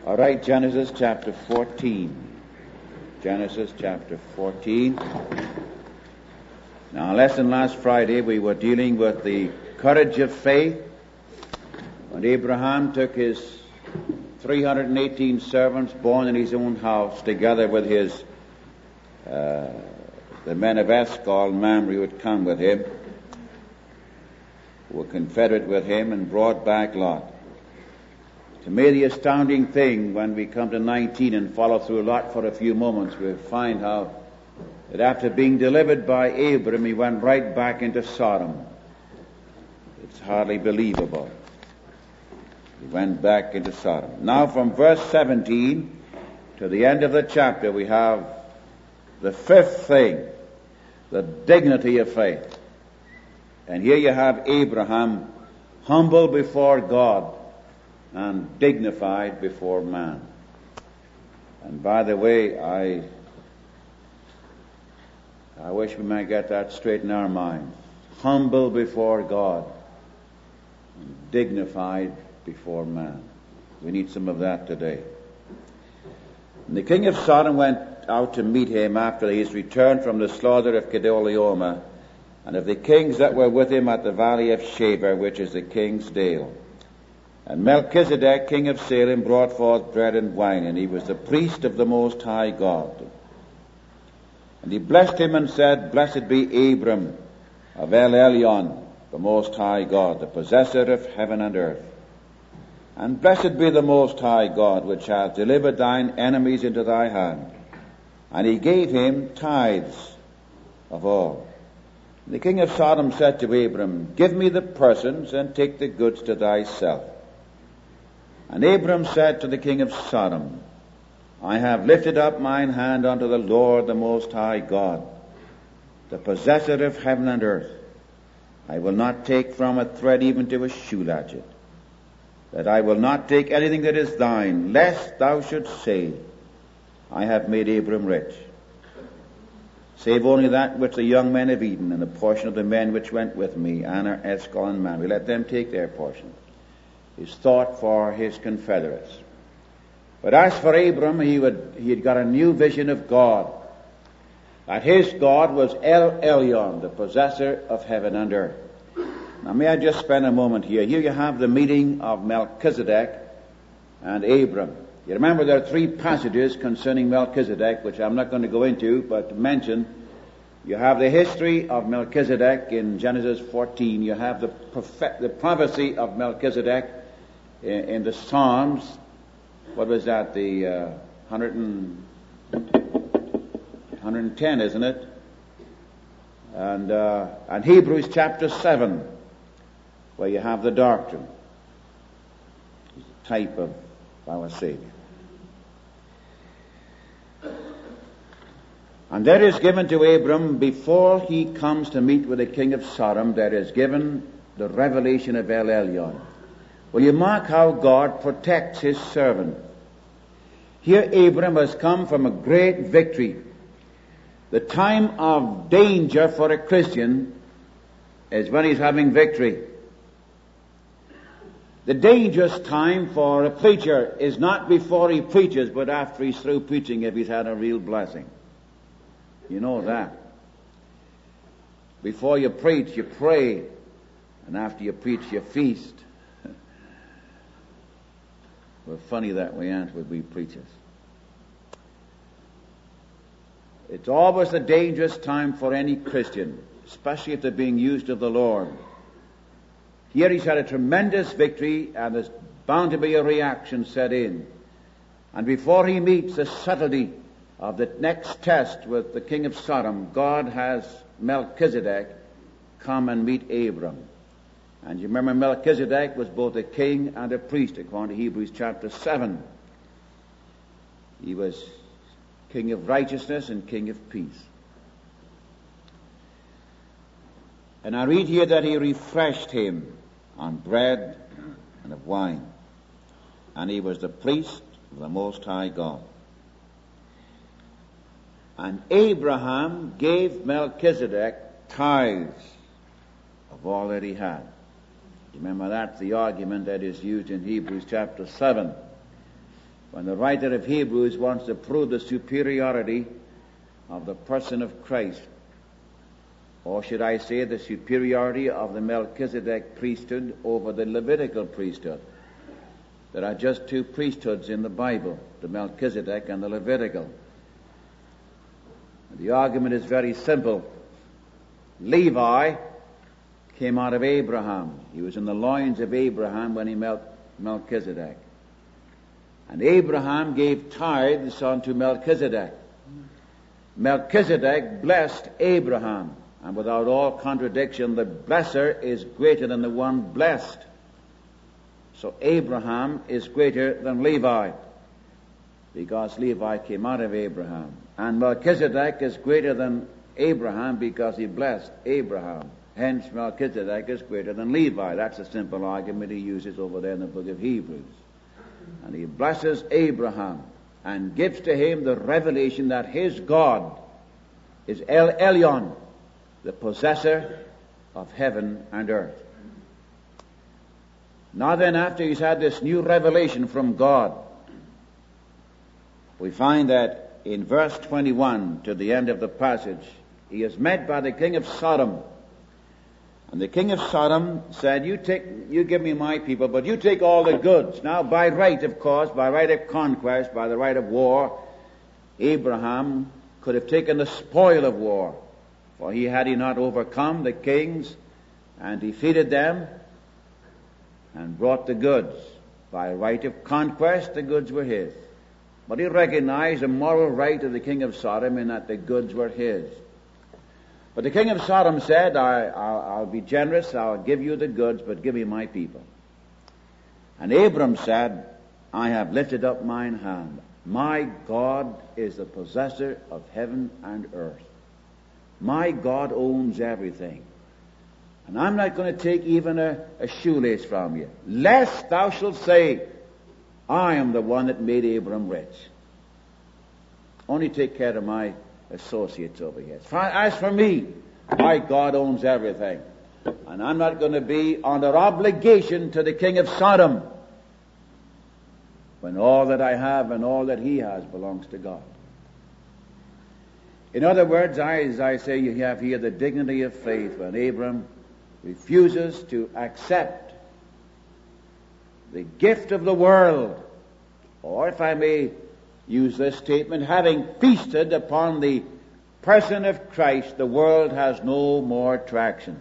All right, Genesis chapter 14. Genesis chapter 14. Now, lesson last Friday, we were dealing with the courage of faith. When Abraham took his 318 servants born in his own house, together with the men of Eshcol and Mamre who had come with him, who were confederate with him, and brought back Lot. To me, the astounding thing when we come to 19 and follow through Lot for a few moments, we find how that after being delivered by Abram, he went right back into Sodom. It's hardly believable. He went back into Sodom. Now from verse 17 to the end of the chapter, we have the fifth thing, the dignity of faith. And here you have Abraham humble before God and dignified before man. And by the way, I wish we might get that straight in our mind. Humble before God and dignified before man. We need some of that today. And the king of Sodom went out to meet him after his return from the slaughter of Kedorlaomer, and of the kings that were with him at the valley of Shaveh, which is the king's dale. And Melchizedek, king of Salem, brought forth bread and wine, and he was the priest of the Most High God. And he blessed him and said, Blessed be Abram of El Elyon, the Most High God, the possessor of heaven and earth. And blessed be the Most High God, which hath delivered thine enemies into thy hand. And he gave him tithes of all. And the king of Sodom said to Abram, Give me the persons, and take the goods to thyself. And Abram said to the king of Sodom, I have lifted up mine hand unto the Lord, the Most High God, the possessor of heaven and earth. I will not take from a thread even to a shoe latchet, that I will not take anything that is thine, lest thou shouldst say, I have made Abram rich. Save only that which the young men have eaten, and the portion of the men which went with me, Aner, Eshcol, and Mamre. Let them take their portion. His thought for his confederates. But as for Abram, he had got a new vision of God. That his God was El Elyon, the possessor of heaven and earth. Now may I just spend a moment here. Here you have the meeting of Melchizedek and Abram. You remember there are three passages concerning Melchizedek, which I'm not going to go into, but to mention. You have the history of Melchizedek in Genesis 14. You have the prophecy of Melchizedek in the Psalms. What was that? The 110, isn't it? And Hebrews chapter 7, where you have the doctrine, type of our Savior. And there is given to Abram, before he comes to meet with the king of Sodom, there is given the revelation of El Elyon. Will you mark how God protects his servant? Here Abram has come from a great victory. The time of danger for a Christian is when he's having victory. The dangerous time for a preacher is not before he preaches, but after he's through preaching, if he's had a real blessing. You know that. Before you preach, you pray. And after you preach, you feast. We're funny that way, aren't we preachers? It's always a dangerous time for any Christian, especially if they're being used of the Lord. Here he's had a tremendous victory, and there's bound to be a reaction set in. And before he meets the subtlety of the next test with the king of Sodom, God has Melchizedek come and meet Abram. And you remember Melchizedek was both a king and a priest, according to Hebrews chapter 7. He was king of righteousness and king of peace. And I read here that he refreshed him on bread and of wine. And he was the priest of the Most High God. And Abraham gave Melchizedek tithes of all that he had. Remember, that's the argument that is used in Hebrews chapter 7. when the writer of Hebrews wants to prove the superiority of the person of Christ, or should I say the superiority of the Melchizedek priesthood over the Levitical priesthood. There are just two priesthoods in the Bible, the Melchizedek and the Levitical. The argument is very simple. Levi came out of Abraham. He was in the loins of Abraham when he met Melchizedek. And Abraham gave tithes unto Melchizedek. Melchizedek blessed Abraham. And without all contradiction, the blesser is greater than the one blessed. So Abraham is greater than Levi, because Levi came out of Abraham. And Melchizedek is greater than Abraham because he blessed Abraham. Hence Melchizedek is greater than Levi. That's a simple argument he uses over there in the book of Hebrews. And he blesses Abraham and gives to him the revelation that his God is El Elyon, the possessor of heaven and earth. Now then, after he's had this new revelation from God, we find that in verse 21 to the end of the passage, he is met by the king of Sodom. And the king of Sodom said, you give me my people, but you take all the goods. Now, by right, of course, by right of conquest, by the right of war, Abraham could have taken the spoil of war. For had he not overcome the kings and defeated them and brought the goods. By right of conquest, the goods were his. But he recognized the moral right of the king of Sodom in that the goods were his. But the king of Sodom said, I'll be generous, I'll give you the goods, but give me my people. And Abram said, I have lifted up mine hand. My God is the possessor of heaven and earth. My God owns everything. And I'm not going to take even a shoelace from you, lest thou shalt say, I am the one that made Abram rich. Only take care of my associates over here. As for me, my God owns everything. And I'm not going to be under obligation to the king of Sodom when all that I have and all that he has belongs to God. In other words, as I say, you have here the dignity of faith when Abram refuses to accept the gift of the world, or if I may use this statement, having feasted upon the person of Christ, the world has no more traction.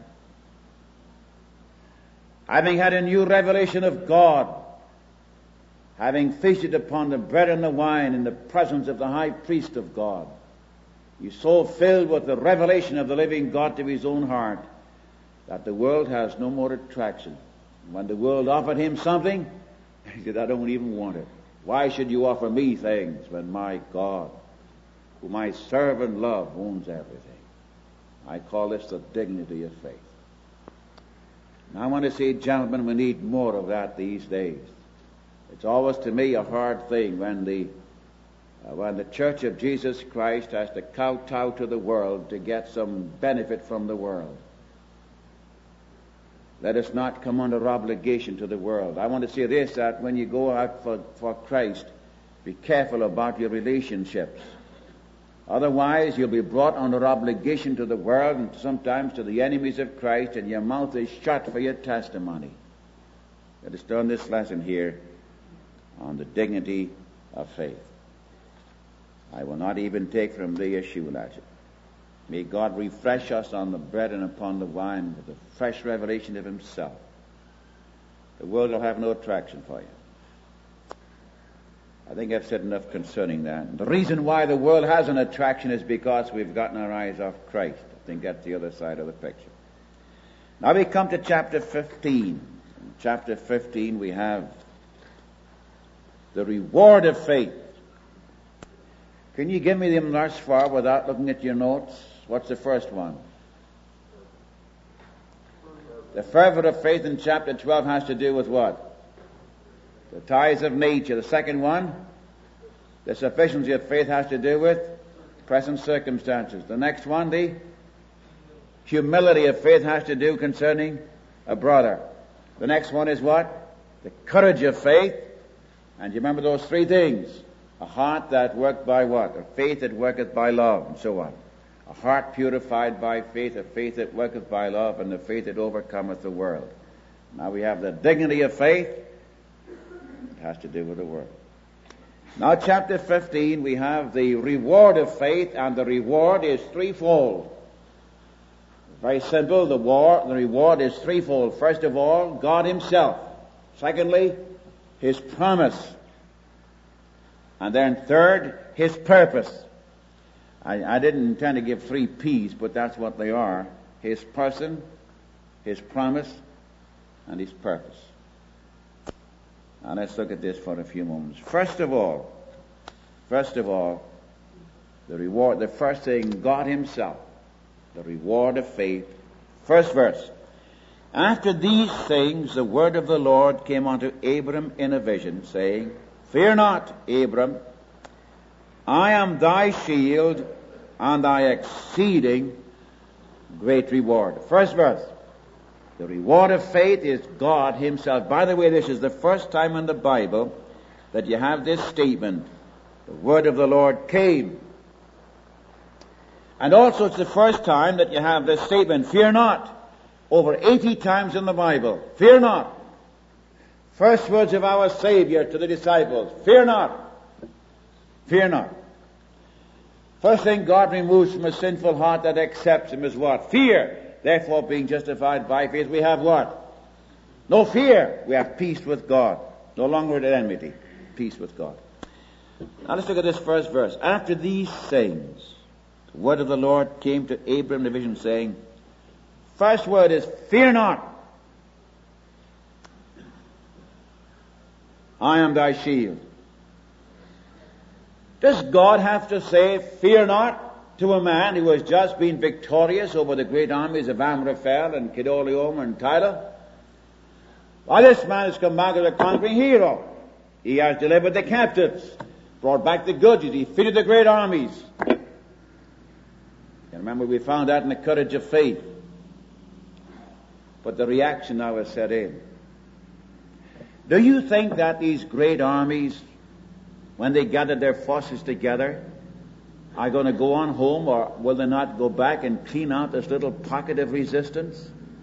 Having had a new revelation of God, having feasted upon the bread and the wine in the presence of the high priest of God, he's so filled with the revelation of the living God to his own heart that the world has no more attraction. When the world offered him something, he said, I don't even want it. Why should you offer me things when my God, whom I serve and love, owns everything? I call this the dignity of faith. And I want to say, gentlemen, we need more of that these days. It's always to me a hard thing when the Church of Jesus Christ has to kowtow to the world to get some benefit from the world. Let us not come under obligation to the world. I want to say this, that when you go out for Christ, be careful about your relationships. Otherwise, you'll be brought under obligation to the world and sometimes to the enemies of Christ, and your mouth is shut for your testimony. Let us turn this lesson here on the dignity of faith. I will not even take from thee a shoe latchet. May God refresh us on the bread and upon the wine with a fresh revelation of himself. The world will have no attraction for you. I think I've said enough concerning that. The reason why the world has an attraction is because we've gotten our eyes off Christ. I think that's the other side of the picture. Now we come to chapter 15. In chapter 15 we have the reward of faith. Can you give me them thus far without looking at your notes? What's the first one? The fervor of faith in chapter 12 has to do with what? The ties of nature. The second one, the sufficiency of faith, has to do with present circumstances. The next one, the humility of faith, has to do concerning a brother. The next one is what? The courage of faith. And you remember those three things. A heart that worked by what? A faith that worketh by love, and so on. A heart purified by faith, a faith that worketh by love, and a faith that overcometh the world. Now we have the dignity of faith. It has to do with the world. Now chapter 15, we have the reward of faith, and the reward is threefold. Very simple, the reward is threefold. First of all, God himself. Secondly, his promise. And then third, his purpose. I didn't intend to give 3 P's, but that's what they are. His person, his promise, and his purpose. Now let's look at this for a few moments. First of all, the reward, the first thing, God himself, the reward of faith. First verse. After these things, the word of the Lord came unto Abram in a vision, saying, Fear not, Abram, I am thy shield and thy exceeding great reward. First verse. The reward of faith is God himself. By the way, this is the first time in the Bible that you have this statement, the word of the Lord came. And also it's the first time that you have this statement, fear not. Over 80 times in the Bible, fear not. First words of our Savior to the disciples, fear not. Fear not. First thing God removes from a sinful heart that accepts him is what? Fear. Therefore, being justified by faith, we have what? No fear. We have peace with God. No longer at enmity. Peace with God. Now let's look at this first verse. After these things, the word of the Lord came to Abram in a vision, saying, first word is, fear not. I am thy shield. Does God have to say, fear not, to a man who has just been victorious over the great armies of Amraphel and Kedorlaomer and Tyler? Well, this man has come back as a conquering hero. He has delivered the captives, brought back the goods, he defeated the great armies. And remember, we found that in the courage of faith. But the reaction now has set in. Do you think that these great armies, when they gathered their forces together, are going to go on home, or will they not go back and clean out this little pocket of resistance?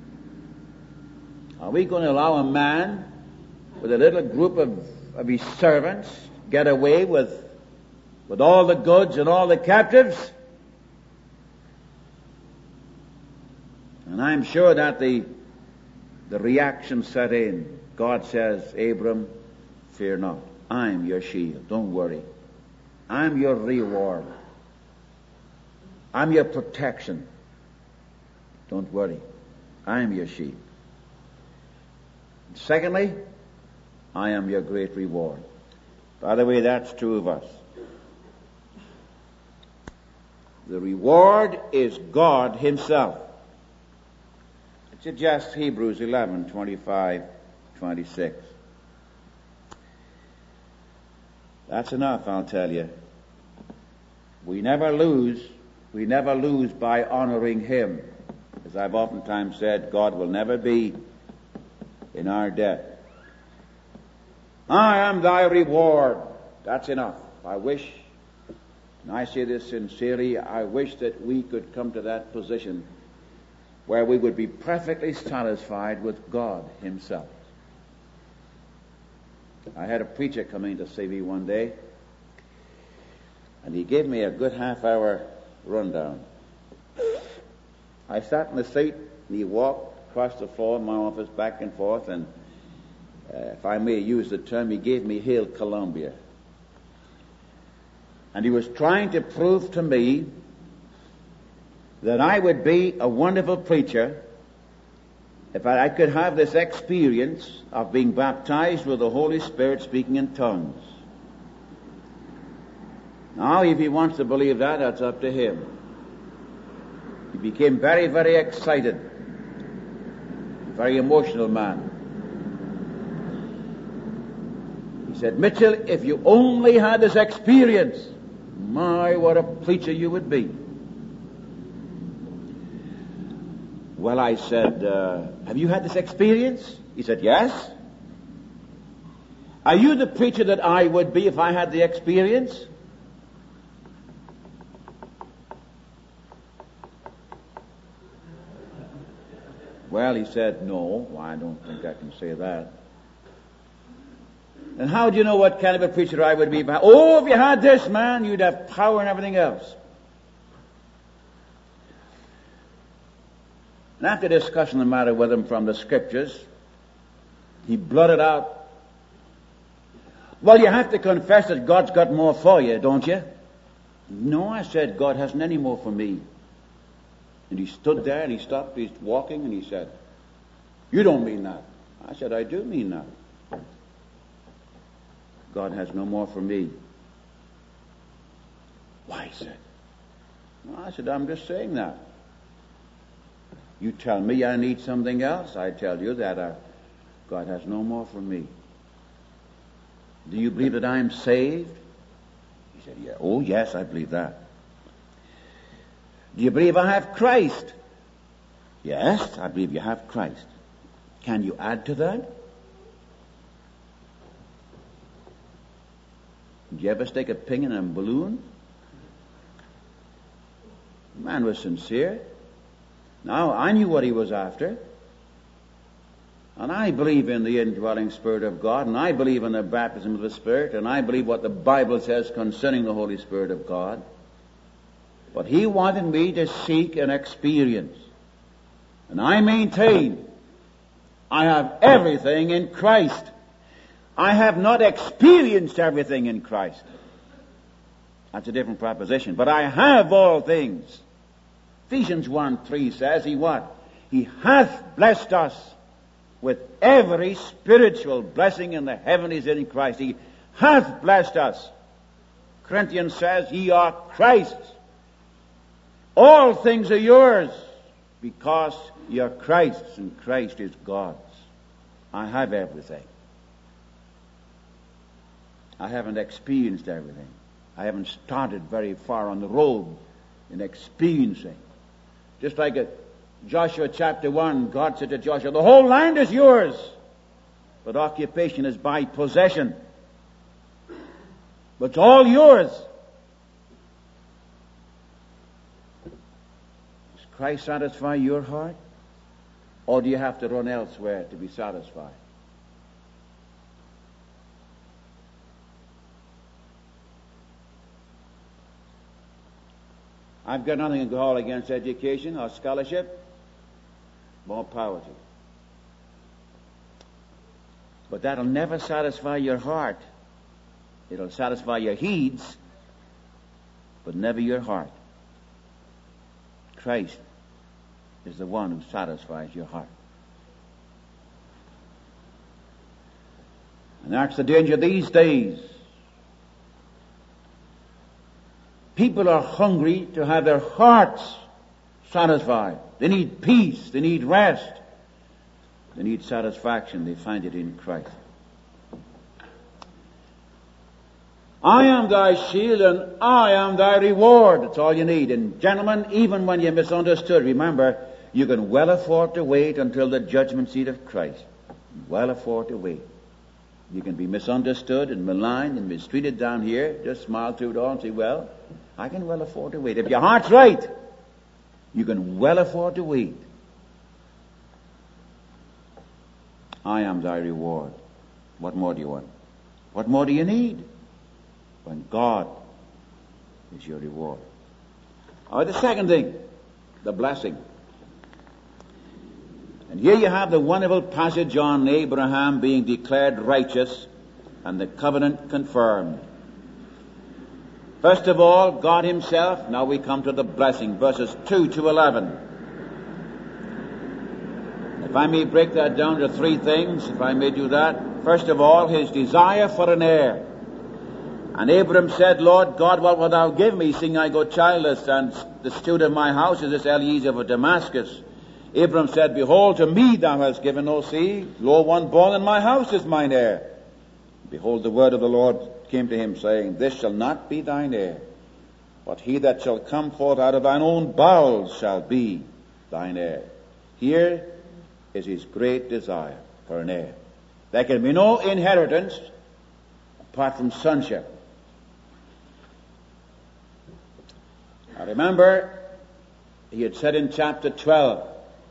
Are we going to allow a man with a little group of his servants get away with all the goods and all the captives? And I'm sure that the reaction set in. God says, Abram, fear not. I'm your shield. Don't worry. I'm your reward. I'm your protection. Don't worry. I'm your shield. Secondly, I am your great reward. By the way, that's true of us. The reward is God himself. It suggests Hebrews 11:25-26. That's enough, I'll tell you. We never lose by honoring him. As I've oftentimes said, God will never be in our debt. I am thy reward. That's enough. I wish, and I say this sincerely, I wish that we could come to that position where we would be perfectly satisfied with God himself. I had a preacher come in to see me one day, and he gave me a good half-hour rundown. I sat in the seat, and he walked across the floor in my office back and forth, and if I may use the term, he gave me Hail Columbia. And he was trying to prove to me that I would be a wonderful preacher if I could have this experience of being baptized with the Holy Spirit speaking in tongues. Now, if he wants to believe that, that's up to him. He became very, very excited, very emotional man. He said, Mitchell, if you only had this experience, my, what a preacher you would be. Well, I said, have you had this experience? He said, yes. Are you the preacher that I would be if I had the experience? Well, he said, no. Well, I don't think I can say that. And how do you know what kind of a preacher I would be? If you had this, man, you'd have power and everything else. And after discussing the matter with him from the Scriptures, he blurted out, well, you have to confess that God's got more for you, don't you? No, I said, God hasn't any more for me. And he stood there and he stopped, he's walking, and he said, you don't mean that. I said, I do mean that. God has no more for me. Why, he said. Well, I said, I'm just saying that. You tell me I need something else, I tell you that God has no more for me. Do you believe that I am saved? He said, yeah. Oh, yes, I believe that. Do you believe I have Christ? Yes, I believe you have Christ. Can you add to that? Did you ever stick a pin in a balloon? The man was sincere. Now, I knew what he was after. And I believe in the indwelling Spirit of God, and I believe in the baptism of the Spirit, and I believe what the Bible says concerning the Holy Spirit of God. But he wanted me to seek an experience. And I maintain I have everything in Christ. I have not experienced everything in Christ. That's a different proposition. But I have all things. Ephesians 1:3 says he what? He hath blessed us with every spiritual blessing in the heavenlies in Christ. He hath blessed us. Corinthians says, ye are Christ's. All things are yours because you're Christ's and Christ is God's. I have everything. I haven't experienced everything. I haven't started very far on the road in experiencing. Just like Joshua chapter 1, God said to Joshua, the whole land is yours, but occupation is by possession. But it's all yours. Does Christ satisfy your heart? Or do you have to run elsewhere to be satisfied? I've got nothing to call against education or scholarship. More power to you. But that'll never satisfy your heart. It'll satisfy your heeds, but never your heart. Christ is the one who satisfies your heart. And that's the danger these days. People are hungry to have their hearts satisfied. They need peace. They need rest. They need satisfaction. They find it in Christ. I am thy shield and I am thy reward. That's all you need. And gentlemen, even when you're misunderstood, remember, you can well afford to wait until the judgment seat of Christ. Well afford to wait. You can be misunderstood and maligned and mistreated down here. Just smile through it all and say, well, I can well afford to wait. If your heart's right, you can well afford to wait. I am thy reward. What more do you want? What more do you need? When God is your reward. All right, the second thing, the blessing. And here you have the wonderful passage on Abraham being declared righteous and the covenant confirmed. First of all, God himself. Now we come to the blessing, verses 2 to 11. If I may break that down to three things, if I may do that. First of all, his desire for an heir. And Abram said, Lord God, what wilt thou give me, seeing I go childless, and the steward of my house is this Eliezer of Damascus? Abram said, behold, to me thou hast given no seed. Lo, one born in my house is mine heir. Behold, the word of the Lord came to him, saying, this shall not be thine heir, but he that shall come forth out of thine own bowels shall be thine heir. Here is his great desire for an heir. There can be no inheritance apart from sonship. I remember he had said in chapter 12,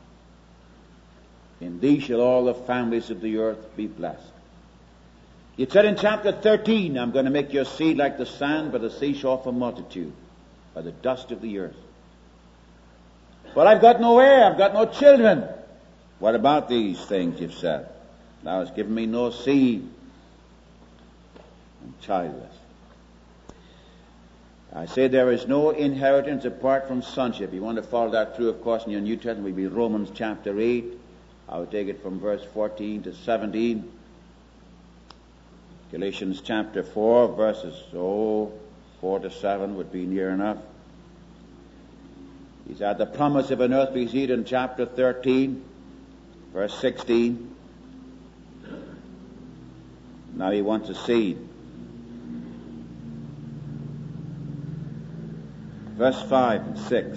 in thee shall all the families of the earth be blessed. He had said in chapter 13, I'm going to make your seed like the sand by the seashore for multitude, by the dust of the earth. But I've got no heir, I've got no children. What about these things you've said? Thou hast given me no seed. I'm childless. I say there is no inheritance apart from sonship. You want to follow that through, of course, in your New Testament, it will be Romans chapter 8. I will take it from verse 14 to 17. Galatians chapter 4, verses 4 to 7 would be near enough. He's had the promise of an earthly seed in chapter 13, verse 16. Now he wants a seed. Verse 5 and 6.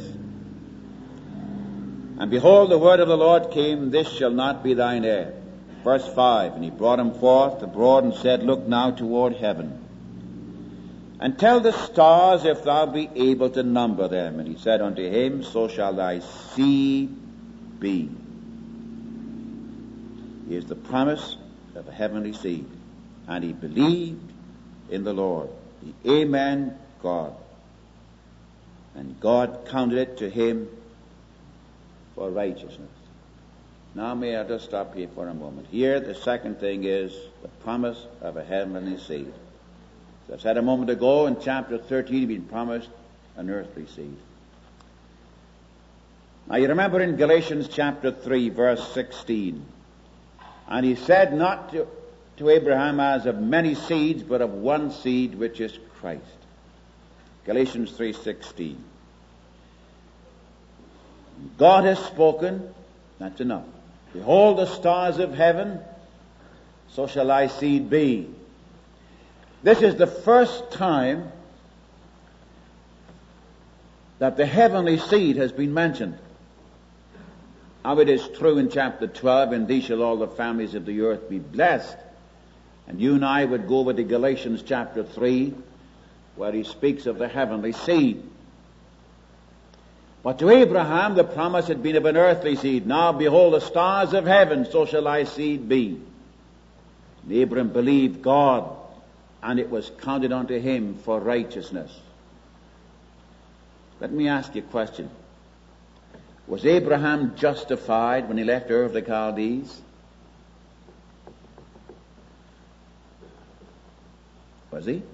And behold, the word of the Lord came, this shall not be thine heir. Verse 5, and he brought him forth abroad and said, look now toward heaven, and tell the stars if thou be able to number them. And he said unto him, so shall thy seed be. Here's the promise of a heavenly seed. And he believed in the Lord. The Amen, God. And God counted it to him for righteousness. Now may I just stop here for a moment. Here the second thing is the promise of a heavenly seed. As I said a moment ago, in chapter 13 he'd been promised an earthly seed. Now you remember in Galatians chapter 3 verse 16, and he said not to Abraham as of many seeds, but of one seed, which is Christ. Galatians 3:16. God has spoken, that's enough. Behold the stars of heaven, so shall thy seed be. This is the first time that the heavenly seed has been mentioned. Now it is true in chapter 12, in thee shall all the families of the earth be blessed. And you and I would go over to Galatians chapter 3, where he speaks of the heavenly seed. But to Abraham the promise had been of an earthly seed. Now behold the stars of heaven, so shall thy seed be. And Abraham believed God, and it was counted unto him for righteousness. Let me ask you a question. Was Abraham justified when he left Ur of the Chaldees? Was he?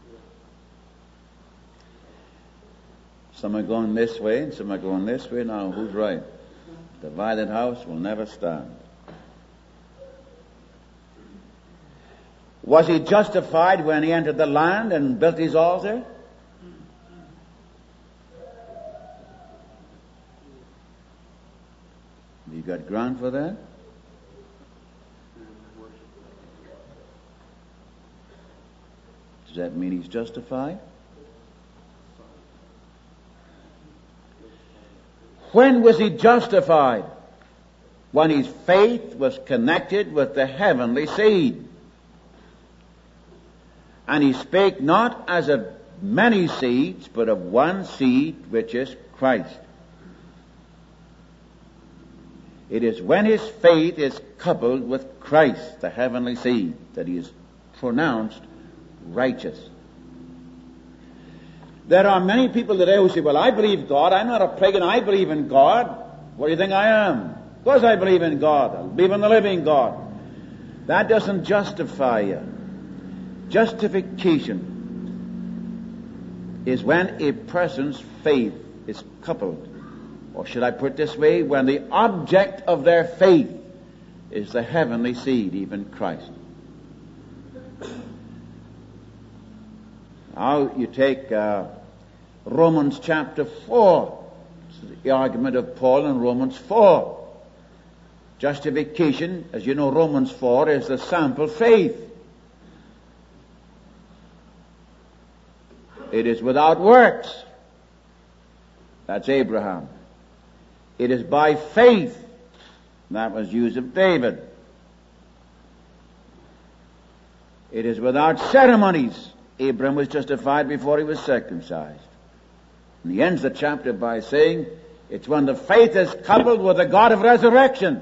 Some are going this way and some are going this way. Now, who's right? The divided house will never stand. Was he justified when he entered the land and built his altar? You got ground for that? Does that mean he's justified? When was he justified? When his faith was connected with the heavenly seed. And he spake not as of many seeds, but of one seed, which is Christ. It is when his faith is coupled with Christ, the heavenly seed, that he is pronounced righteous. There are many people today who say, well, I believe God. I'm not a pagan. I believe in God. What do you think I am? Of course I believe in God. I believe in the living God. That doesn't justify you. Justification is when a person's faith is coupled. Or should I put it this way? When the object of their faith is the heavenly seed, even Christ. Now you take Romans chapter 4. This is the argument of Paul in Romans 4. Justification, as you know, Romans 4 is the sample faith. It is without works. That's Abraham. It is by faith. That was used of David. It is without ceremonies. Abraham was justified before he was circumcised. And he ends the chapter by saying, it's when the faith is coupled with the God of resurrection.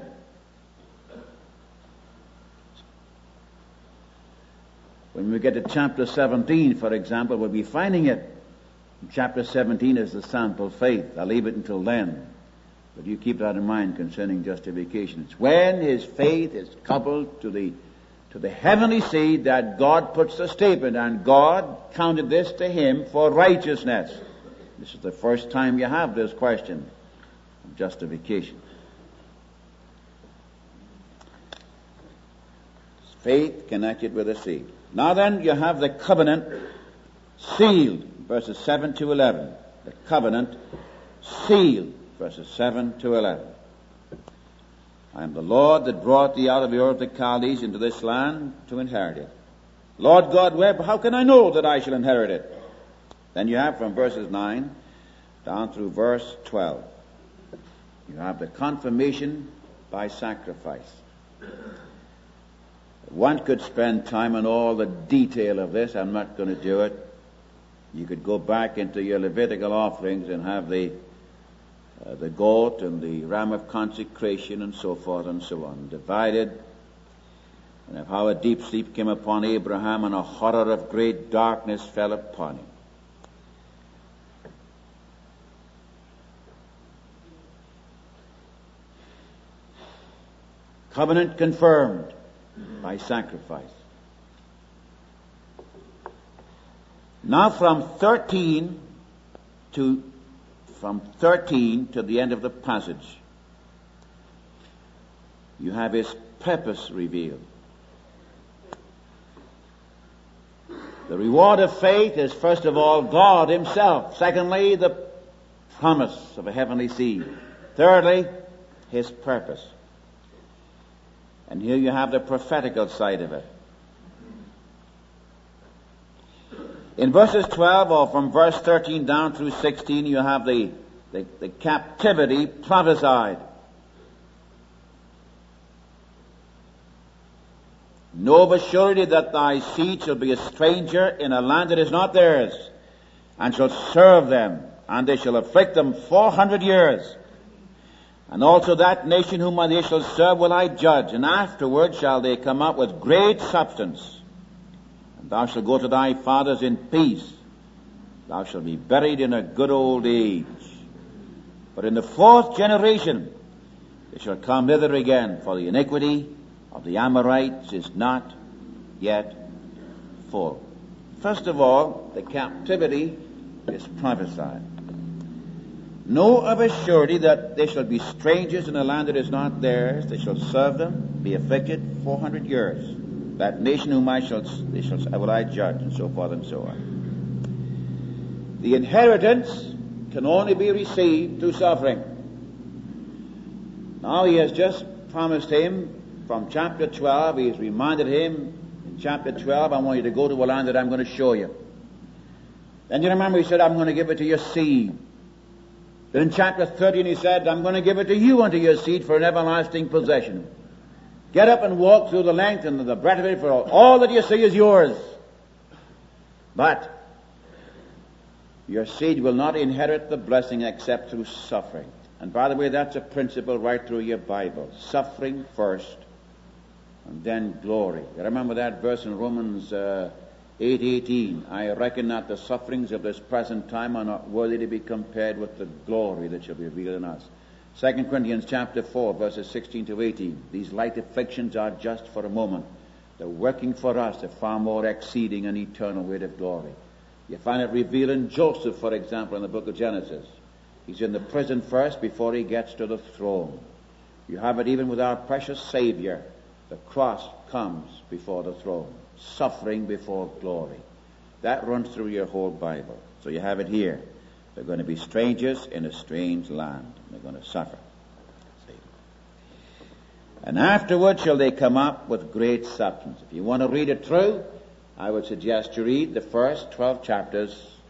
When we get to chapter 17, for example, we'll be finding it. Chapter 17 is the sample faith. I'll leave it until then. But you keep that in mind concerning justification. It's when his faith is coupled to the heavenly seed that God puts the statement, and God counted this to him for righteousness. This is the first time you have this question of justification. Faith connected with the seed. Now then, you have the covenant sealed, verses 7 to 11. The covenant sealed, verses 7 to 11. I am the Lord that brought thee out of the Ur of the Chaldees into this land to inherit it. Lord God, how can I know that I shall inherit it? Then you have from verses 9 down through verse 12. You have the confirmation by sacrifice. One could spend time on all the detail of this. I'm not going to do it. You could go back into your Levitical offerings and have the goat and the ram of consecration and so forth and so on, divided, and of how a deep sleep came upon Abraham and a horror of great darkness fell upon him. Covenant confirmed by sacrifice. Now from 13 to the end of the passage, you have his purpose revealed. The reward of faith is, first of all, God himself. Secondly, the promise of a heavenly seed. Thirdly, his purpose. And here you have the prophetical side of it. In verses 12, or from verse 13 down through 16, you have the captivity prophesied. Know of a surety that thy seed shall be a stranger in a land that is not theirs, and shall serve them, and they shall afflict them 400 years. And also that nation whom they shall serve will I judge, and afterward shall they come up with great substance. And thou shalt go to thy fathers in peace. Thou shalt be buried in a good old age. But in the fourth generation they shall come hither again, for the iniquity of the Amorites is not yet full. First of all, the captivity is prophesied. Know of a surety that they shall be strangers in a land that is not theirs. They shall serve them, be afflicted 400 years. That nation whom I will I judge, and so forth and so on. The inheritance can only be received through suffering. Now he has just promised him from chapter 12, he has reminded him in chapter 12, I want you to go to a land that I'm going to show you. Then you remember he said, I'm going to give it to your seed. Then in chapter 13 he said, I'm going to give it to you unto your seed for an everlasting possession. Get up and walk through the length and the breadth of it, for all that you see is yours. But your seed will not inherit the blessing except through suffering. And by the way, that's a principle right through your Bible. Suffering first, and then glory. You remember that verse in Romans 8:18. I reckon not the sufferings of this present time are not worthy to be compared with the glory that shall be revealed in us. 2 Corinthians chapter 4, verses 16 to 18. These light afflictions are just for a moment. They're working for us a far more exceeding and eternal weight of glory. You find it revealed in Joseph, for example, in the book of Genesis. He's in the prison first before he gets to the throne. You have it even with our precious Savior. The cross comes before the throne. Suffering before glory. That runs through your whole Bible. So you have it here. They're going to be strangers in a strange land. They're going to suffer. See? And afterward shall they come up with great substance. If you want to read it through, I would suggest you read the first 12 chapters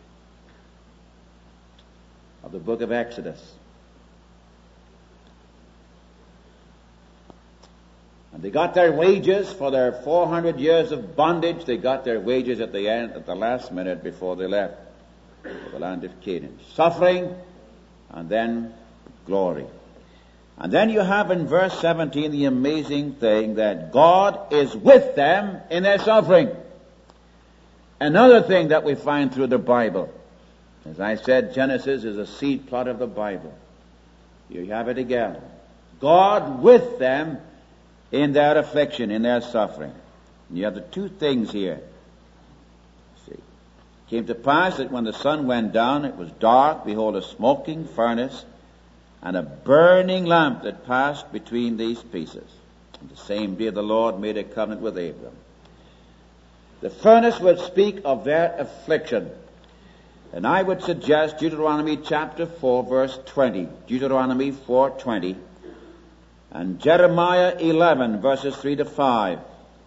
of the book of Exodus. And they got their wages for their 400 years of bondage. They got their wages at the end, at the last minute before they left for the land of Canaan. Suffering, and then glory. And then you have in verse 17 the amazing thing that God is with them in their suffering. Another thing that we find through the Bible. As I said, Genesis is a seed plot of the Bible. You have it again. God with them in their affliction, in their suffering. And you have the two things here. See, it came to pass that when the sun went down, it was dark, behold, a smoking furnace, and a burning lamp that passed between these pieces. And the same day the Lord made a covenant with Abram. The furnace would speak of their affliction. And I would suggest Deuteronomy chapter 4, verse 20. Deuteronomy 4:20. And Jeremiah 11, verses 3 to 5.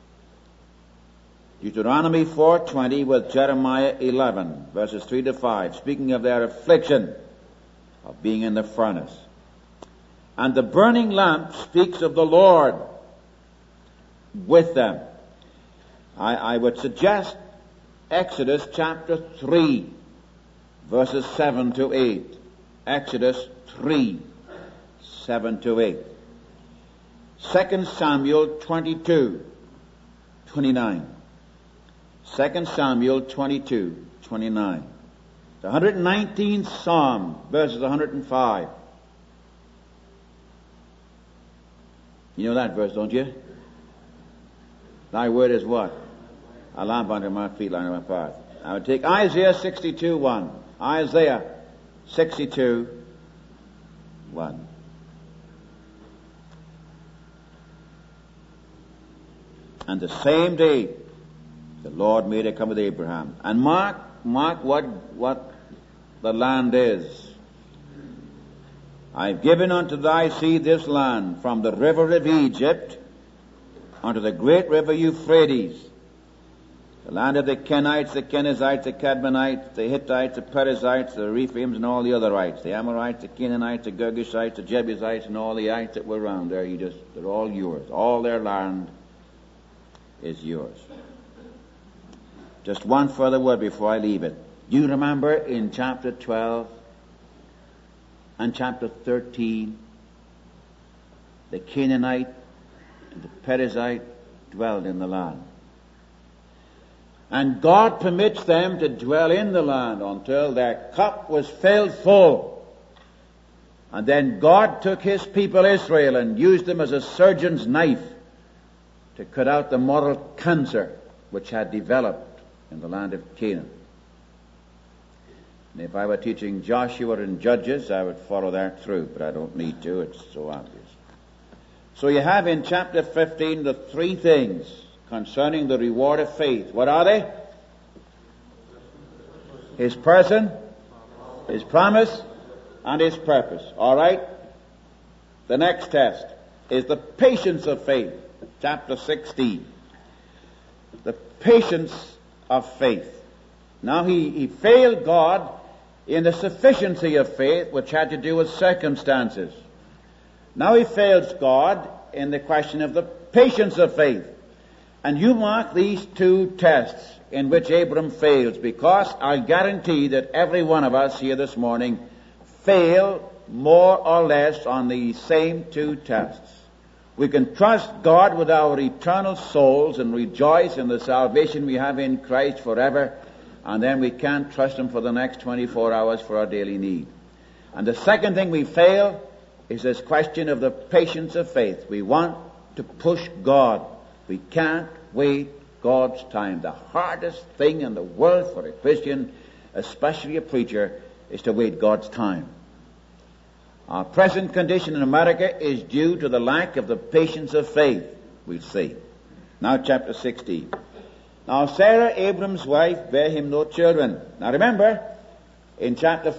Deuteronomy 4:20 with Jeremiah 11, verses 3 to 5, speaking of their affliction of being in the furnace. And the burning lamp speaks of the Lord with them. I would suggest Exodus chapter 3, verses 7 to 8. Exodus 3, 7 to 8. 2 Samuel 22, 29. 2 Samuel 22, 29. The 119th Psalm, verses 105. You know that verse, don't you? Thy word is what? A lamp unto my feet, light unto my path. I would take Isaiah 62, 1. Isaiah 62, 1. And the same day the Lord made a covenant with Abraham. And mark what the land is. I've given unto thy seed this land, from the river of Egypt unto the great river Euphrates, the land of the Kenites, the Kenizzites, the Cadmonites, the Hittites, the Perizzites, the Rephaims, and all the other ites, the Amorites, the Canaanites, the Girgashites, the Jebusites, and all the ites that were around there. They're all yours. All their land is yours. Just one further word before I leave it. Do you remember in chapter 12 and chapter 13, the Canaanite and the Perizzite dwelled in the land. And God permits them to dwell in the land until their cup was filled full. And then God took his people Israel and used them as a surgeon's knife to cut out the moral cancer which had developed in the land of Canaan. And if I were teaching Joshua and Judges, I would follow that through, but I don't need to. It's so obvious. So you have in chapter 15 the three things concerning the reward of faith. What are they? His person, his promise, and his purpose. All right? The next test is the patience of faith. Chapter 16. The patience of faith. Now he failed God in the sufficiency of faith, which had to do with circumstances. Now he fails God in the question of the patience of faith. And you mark these two tests in which Abram fails, because I guarantee that every one of us here this morning fail more or less on these same two tests. We can trust God with our eternal souls and rejoice in the salvation we have in Christ forever, and then we can't trust him for the next 24 hours for our daily need. And the second thing we fail is this question of the patience of faith. We want to push God. We can't wait God's time. The hardest thing in the world for a Christian, especially a preacher, is to wait God's time. Our present condition in America is due to the lack of the patience of faith, we'll see. Now chapter 16. Now Sarah, Abram's wife, bare him no children. Now remember, in chapter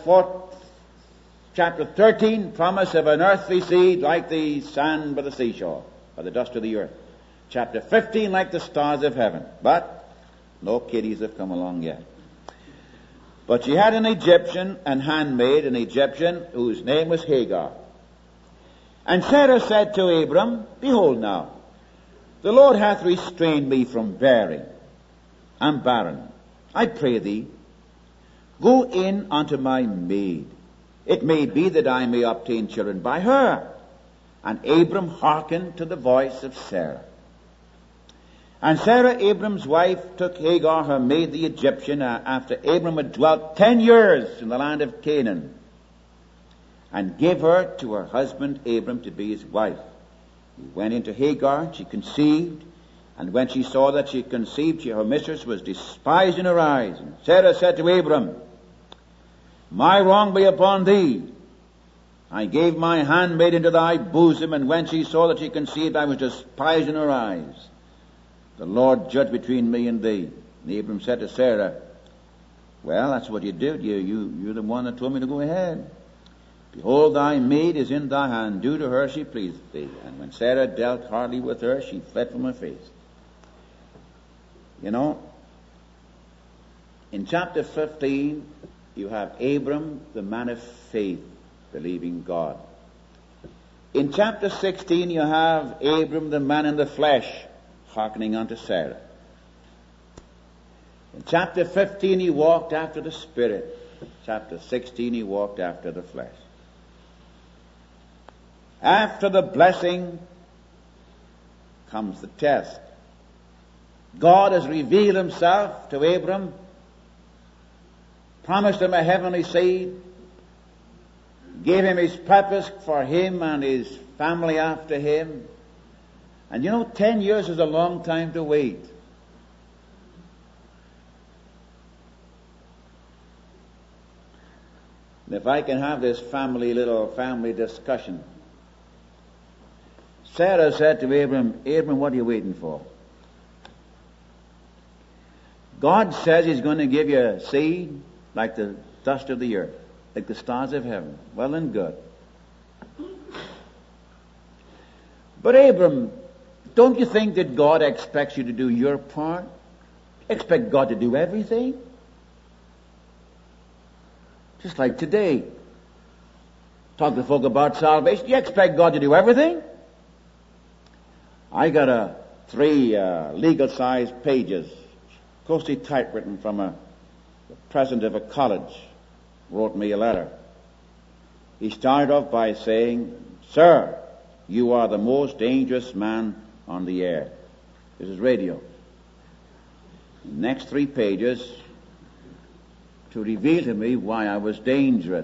13, promise of an earthly seed like the sand by the seashore, or the dust of the earth. Chapter 15, like the stars of heaven. But no kiddies have come along yet. But she had an Egyptian, an handmaid, an Egyptian, whose name was Hagar. And Sarah said to Abram, behold now, The Lord hath restrained me from bearing. I'm barren. I pray thee, go in unto my maid. It may be that I may obtain children by her. And Abram hearkened to the voice of Sarah. And Sarah, Abram's wife, took Hagar, her maid, the Egyptian, after Abram had dwelt 10 years in the land of Canaan, and gave her to her husband Abram to be his wife. He went into Hagar, she conceived, and when she saw that she conceived, her mistress was despised in her eyes. And Sarah said to Abram, my wrong be upon thee. I gave my handmaid into thy bosom, and when she saw that she conceived, I was despised in her eyes. The Lord judge between me and thee. And Abram said to Sarah, well, that's what you did. You're the one that told me to go ahead. Behold, thy maid is in thy hand. Do to her as she pleaseth thee. And when Sarah dealt hardly with her, she fled from her face. You know, in chapter 15, you have Abram, the man of faith, believing God. In chapter 16, you have Abram, the man in the flesh, hearkening unto Sarah. In chapter 15, he walked after the Spirit. Chapter 16, he walked after the flesh. After the blessing comes the test. God has revealed himself to Abram, promised him a heavenly seed, gave him his purpose for him and his family after him. And 10 years is a long time to wait. And if I can have this little family discussion. Sarah said to Abram, Abram, what are you waiting for? God says he's going to give you a seed like the dust of the earth, like the stars of heaven. Well and good. But Abram, don't you think that God expects you to do your part? Expect God to do everything? Just like today. Talk to folk about salvation. You expect God to do everything? I got 3 legal-sized pages, closely typewritten from the president of a college, wrote me a letter. He started off by saying, Sir, you are the most dangerous man on the air. This is radio. The next 3 pages to reveal to me why I was dangerous.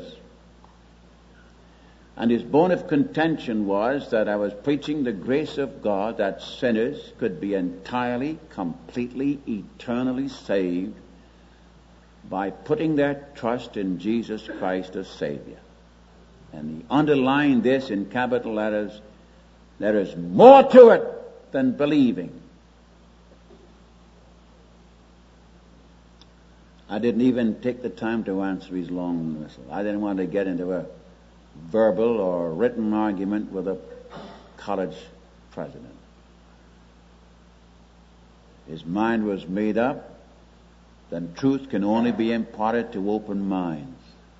And his bone of contention was that I was preaching the grace of God, that sinners could be entirely, completely, eternally saved by putting their trust in Jesus Christ as Savior. And he underlined this in capital letters, there is more to it than believing. I didn't even take the time to answer his long whistle. I didn't want to get into a verbal or written argument with a college president. His mind was made up. Then truth can only be imparted to open minds.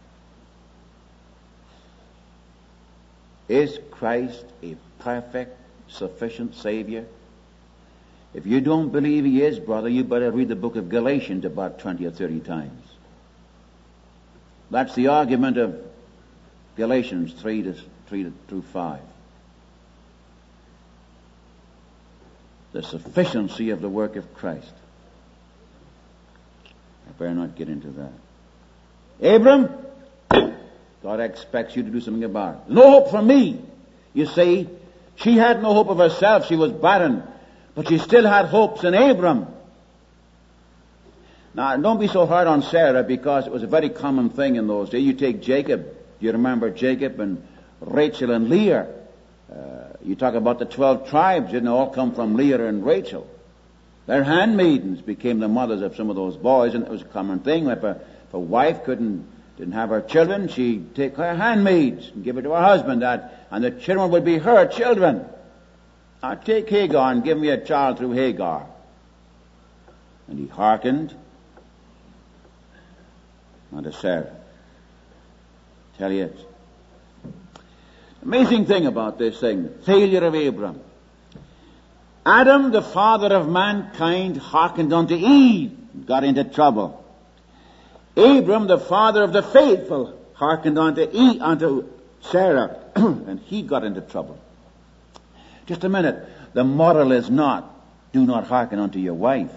Is Christ a perfect, sufficient Savior? If you don't believe he is, brother, you better read the book of Galatians about 20 or 30 times. That's the argument of Galatians 3 through 5. The sufficiency of the work of Christ. I better not get into that. Abram, God expects you to do something about it. No hope for me. You see, she had no hope of herself. She was barren. But she still had hopes in Abram. Now, don't be so hard on Sarah, because it was a very common thing in those days. You take Jacob. You remember Jacob and Rachel and Leah. You talk about the 12 tribes. Didn't all come from Leah and Rachel. Their handmaidens became the mothers of some of those boys, and it was a common thing. If a wife didn't have her children, she'd take her handmaids and give it to her husband, and the children would be her children. Now take Hagar and give me a child through Hagar. And he hearkened unto Sarah. Tell you, amazing thing about this thing, failure of Abram. Adam, the father of mankind, hearkened unto Eve, got into trouble. Abram, the father of the faithful, hearkened unto Sarah, and he got into trouble. Just a minute. The moral is not, do not hearken unto your wife.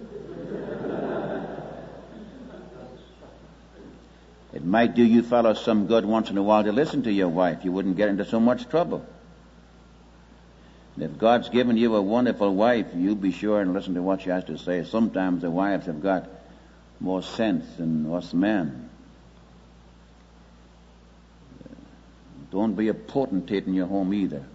It might do you fellows some good once in a while to listen to your wife. You wouldn't get into so much trouble. And if God's given you a wonderful wife, you be sure and listen to what she has to say. Sometimes the wives have got more sense than us men. Don't be a potentate in your home either.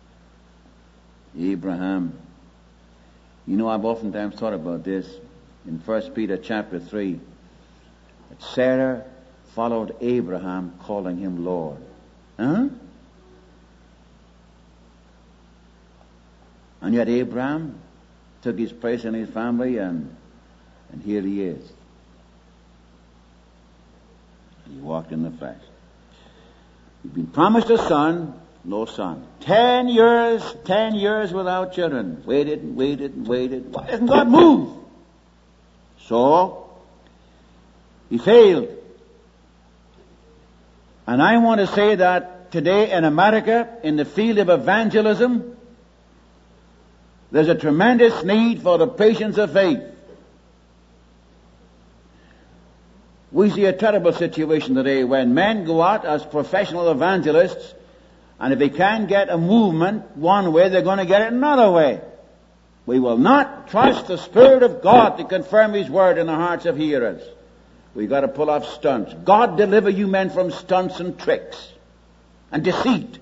Abraham. You know, I've oftentimes thought about this in 1 Peter chapter 3. That Sarah followed Abraham, calling him Lord. Huh? And yet Abraham took his place in his family, and here he is. He walked in the flesh. He'd been promised a son, no son. 10 years without children. Waited and waited and waited. Why doesn't God move? So, he failed. And I want to say that today in America, in the field of evangelism, there's a tremendous need for the patience of faith. We see a terrible situation today when men go out as professional evangelists, and if they can't get a movement one way, they're going to get it another way. We will not trust the Spirit of God to confirm His Word in the hearts of hearers. We've got to pull off stunts. God deliver you men from stunts and tricks and deceit.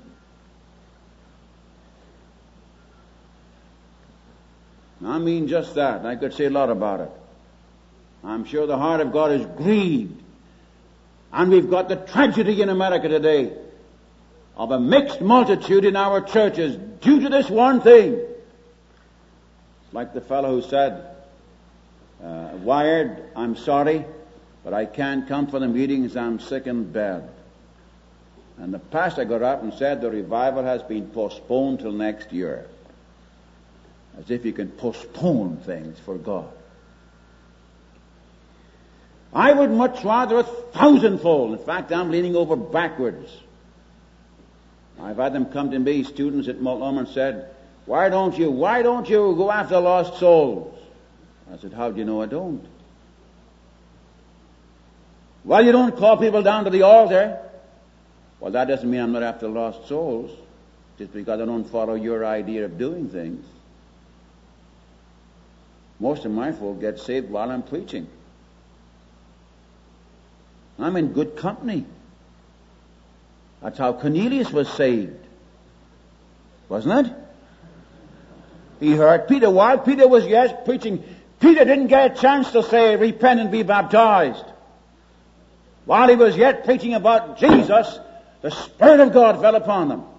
I mean just that. I could say a lot about it. I'm sure the heart of God is grieved. And we've got the tragedy in America today of a mixed multitude in our churches due to this one thing. Like the fellow who said, Wired, I'm sorry, but I can't come for the meetings, I'm sick in bed. And the pastor got up and said the revival has been postponed till next year. As if you can postpone things for God. I would much rather 1,000-fold. In fact, I'm leaning over backwards. I've had them come to me, students at Multnomah, and said, why don't you go after lost souls? I said, how do you know I don't? Well, you don't call people down to the altar. Well, that doesn't mean I'm not after lost souls. Just because I don't follow your idea of doing things. Most of my folk get saved while I'm preaching. I'm in good company. That's how Cornelius was saved. Wasn't it? He heard Peter while Peter was yet preaching. Peter didn't get a chance to say, repent and be baptized. While he was yet preaching about Jesus, the Spirit of God fell upon them.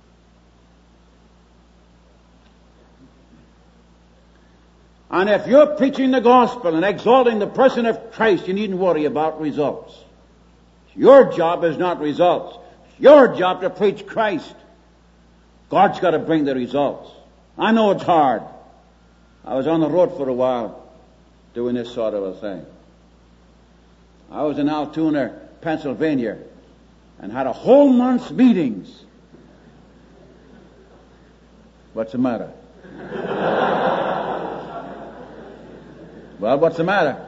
And if you're preaching the gospel and exalting the person of Christ, you needn't worry about results. Your job is not results. It's your job to preach Christ. God's got to bring the results. I know it's hard. I was on the road for a while doing this sort of a thing. I was in Altoona, Pennsylvania, and had a whole month's meetings. What's the matter? Well, what's the matter?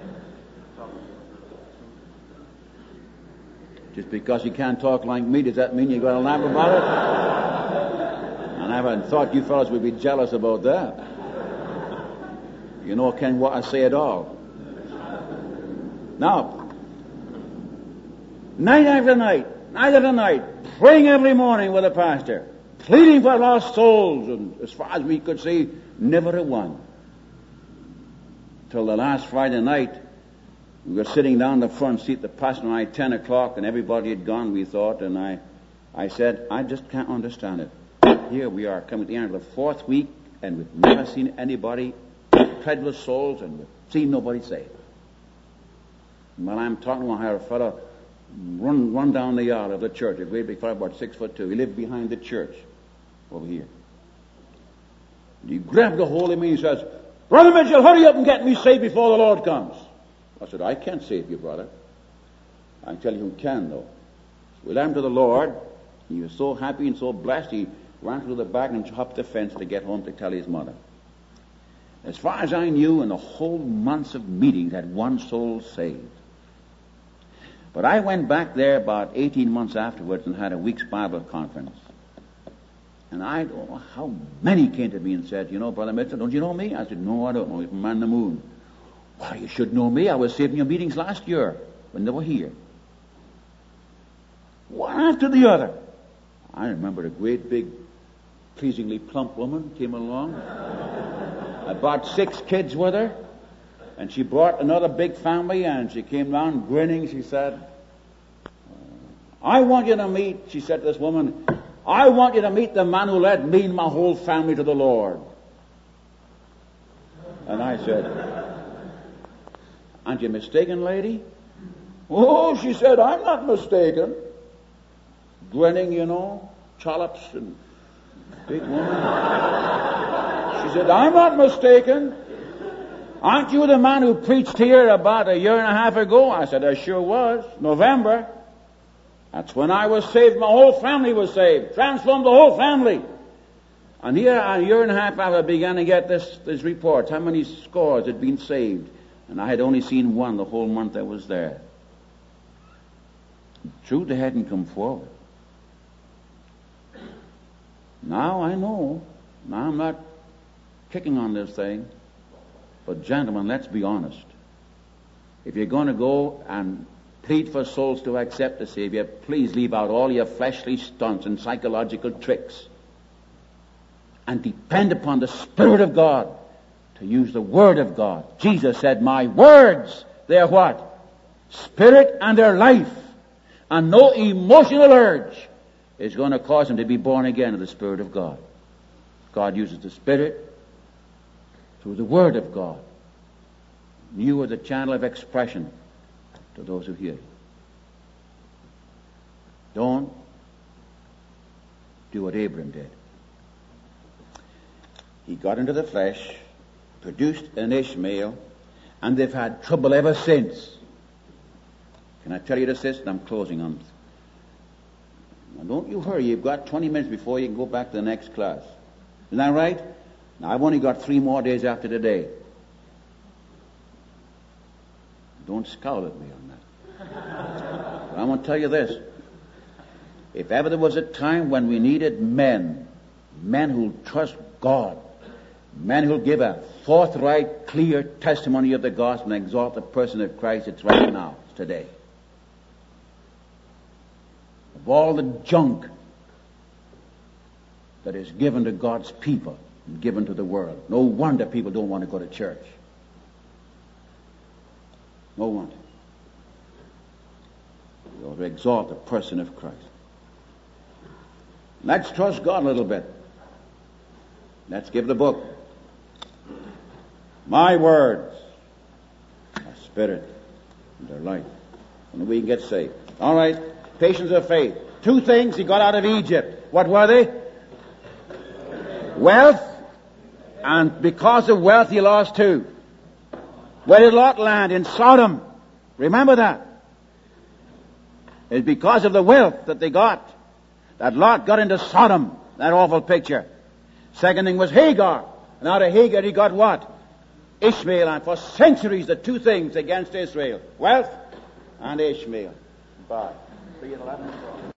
Just because you can't talk like me, does that mean you're going to laugh about it? And I haven't thought you fellows would be jealous about that. You know, Ken, what I say at all. Now, night after night, praying every morning with the pastor, pleading for lost souls, and as far as we could see, never a one. Till the last Friday night, we were sitting down the front seat, the pastor and I, 10 o'clock, and everybody had gone, we thought, and I said, I just can't understand it. Here we are, coming to the end of the fourth week, and we've never seen anybody tread with souls, and we've seen nobody saved. While I'm talking, I had a fellow run down the aisle of the church, a great big fellow, about 6'2". He lived behind the church over here. And he grabbed a hold of me and he says, Brother Mitchell, hurry up and get me saved before the Lord comes. I said, I can't save you, brother. I can tell you who can, though. So we led him to the Lord. He was so happy and so blessed, he ran through the back and hopped the fence to get home to tell his mother. As far as I knew, in the whole months of meetings, had one soul saved. But I went back there about 18 months afterwards and had a week's Bible conference. And I don't know how many came to me and said, you know, Brother Mitchell, don't you know me? I said, no, I don't know. He's from Man in the Moon. Why, you should know me. I was saved in your meetings last year when they were here. One after the other. I remember a great big, pleasingly plump woman came along. About 6 kids with her. And she brought another big family, and she came down grinning. She said, I want you to meet, she said to this woman, I want you to meet the man who led me and my whole family to the Lord. And I said, aren't you mistaken, lady? Oh, she said, I'm not mistaken. Grinning, you know, chollops and big woman. She said, I'm not mistaken. Aren't you the man who preached here about a year and a half ago? I said, I sure was. November. That's when I was saved. My whole family was saved. Transformed the whole family. And here, a year and a half after, I began to get this report. How many scores had been saved? And I had only seen one the whole month I was there. True, they hadn't come forward. Now I know. Now I'm not kicking on this thing. But gentlemen, let's be honest. If you're going to go and plead for souls to accept the Savior, please leave out all your fleshly stunts and psychological tricks and depend upon the Spirit of God to use the Word of God. Jesus said, my words, they're what? Spirit and they're life. And no emotional urge is going to cause him to be born again of the Spirit of God. God uses the Spirit through the Word of God. You are the channel of expression to those who hear you. Don't do what Abram did. He got into the flesh, produced an Ishmael, and they've had trouble ever since. Can I tell you this? And I'm closing on this. Now don't you hurry. You've got 20 minutes before you can go back to the next class. Isn't that right? Now I've only got 3 more days after today. Don't scowl at me on that. But I want to tell you this. If ever there was a time when we needed men who'll trust God, men who'll give a forthright, clear testimony of the gospel and exalt the person of Christ, it's right now. It's today. Of all the junk that is given to God's people and given to the world, no wonder people don't want to go to church. No wonder. We ought to exalt the person of Christ. Let's trust God a little bit. Let's give the book. My words are spirit and they're life. And we can get saved. All right. Patience of faith. 2 things he got out of Egypt. What were they? Wealth. And because of wealth he lost 2. Where did Lot land? In Sodom. Remember that. It's because of the wealth that they got that Lot got into Sodom. That awful picture. Second thing was Hagar. And out of Hagar he got what? Ishmael. And for centuries the 2 things against Israel. Wealth and Ishmael. Bye. 3 and 11.